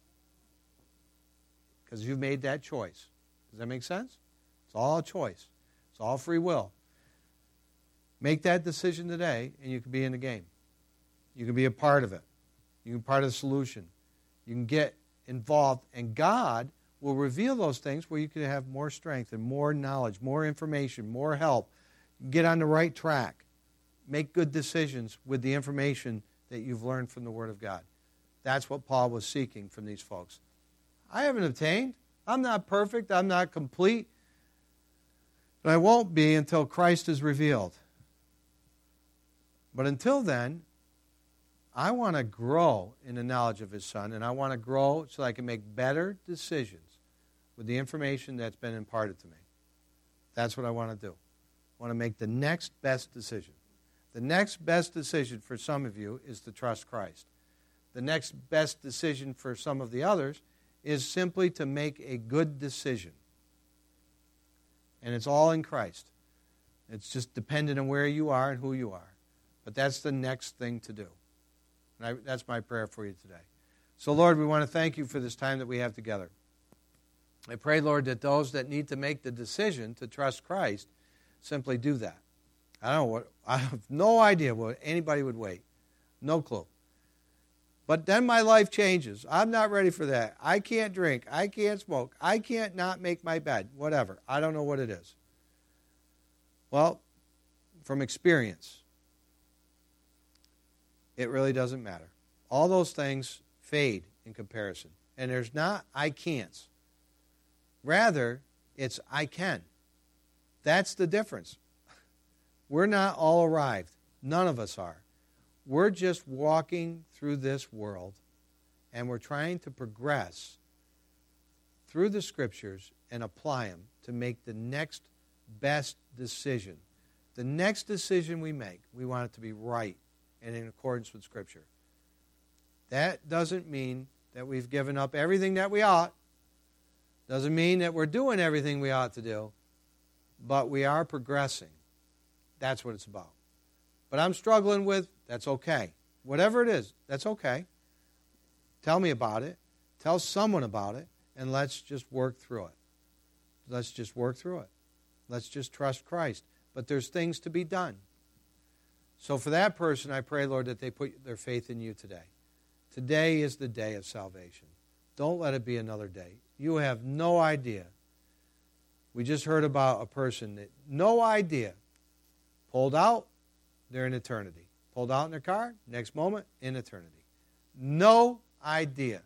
Speaker 1: Because you've made that choice. Does that make sense? It's all a choice. It's all free will. Make that decision today, and you can be in the game. You can be a part of it. You can be part of the solution. You can get involved, and God will reveal those things where you can have more strength and more knowledge, more information, more help. Get on the right track. Make good decisions with the information that you've learned from the Word of God. That's what Paul was seeking from these folks. I haven't obtained. I'm not perfect. I'm not complete. But I won't be until Christ is revealed. But until then, I want to grow in the knowledge of His Son, and I want to grow so I can make better decisions with the information that's been imparted to me. That's what I want to do. I want to make the next best decision. The next best decision for some of you is to trust Christ. The next best decision for some of the others is simply to make a good decision. And it's all in Christ. It's just dependent on where you are and who you are. But that's the next thing to do. And that's my prayer for you today. So, Lord, we want to thank You for this time that we have together. I pray, Lord, that those that need to make the decision to trust Christ simply do that. I have no idea what anybody would wait. No clue. But then my life changes. I'm not ready for that. I can't drink. I can't smoke. I can't not make my bed. Whatever. I don't know what it is. Well, from experience, it really doesn't matter. All those things fade in comparison. And there's not I can'ts. Rather, it's I can. That's the difference. We're not all arrived. None of us are. We're just walking through this world, and we're trying to progress through the Scriptures and apply them to make the next best decision. The next decision we make, we want it to be right and in accordance with Scripture. That doesn't mean that we've given up everything that we ought. Doesn't mean that we're doing everything we ought to do. But we are progressing. That's what it's about. But I'm struggling with, that's okay. Whatever it is, that's okay. Tell me about it. Tell someone about it. And let's just work through it. Let's just work through it. Let's just trust Christ. But there's things to be done. So for that person, I pray, Lord, that they put their faith in You today. Today is the day of salvation. Don't let it be another day. You have no idea. We just heard about a person that, no idea, pulled out, they're in eternity. Pulled out in their car, next moment, in eternity. No idea.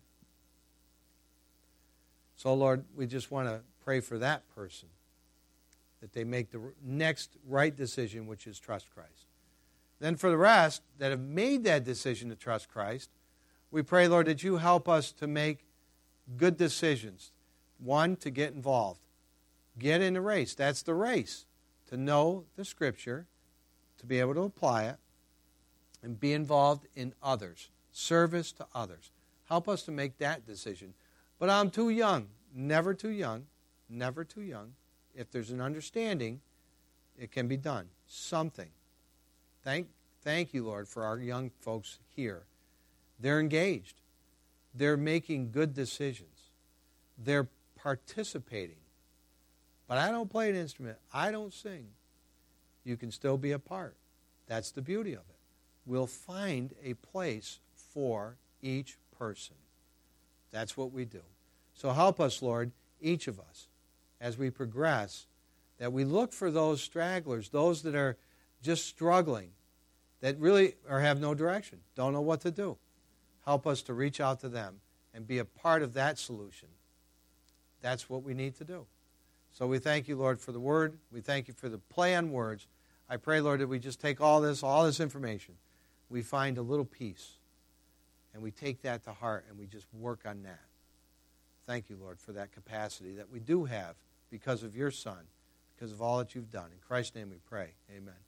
Speaker 1: So, Lord, we just want to pray for that person, that they make the next right decision, which is trust Christ. Then for the rest that have made that decision to trust Christ, we pray, Lord, that you help us to make good decisions. One, to get involved. Get in the race. That's the race. To know the Scripture, to be able to apply it, and be involved in others. Service to others. Help us to make that decision. But I'm too young. Never too young. Never too young. If there's an understanding, it can be done. Something. Thank you, Lord, for our young folks here. They're engaged. They're making good decisions. They're participating. But I don't play an instrument. I don't sing. You can still be a part. That's the beauty of it. We'll find a place for each person. That's what we do. So help us, Lord, each of us, as we progress, that we look for those stragglers, those that are just struggling, that really have no direction, don't know what to do. Help us to reach out to them and be a part of that solution. That's what we need to do. So we thank you, Lord, for the Word. We thank you for the play on words. I pray, Lord, that we just take all this information, we find a little peace, and we take that to heart, and we just work on that. Thank you, Lord, for that capacity that we do have because of your Son, because of all that you've done. In Christ's name we pray. Amen.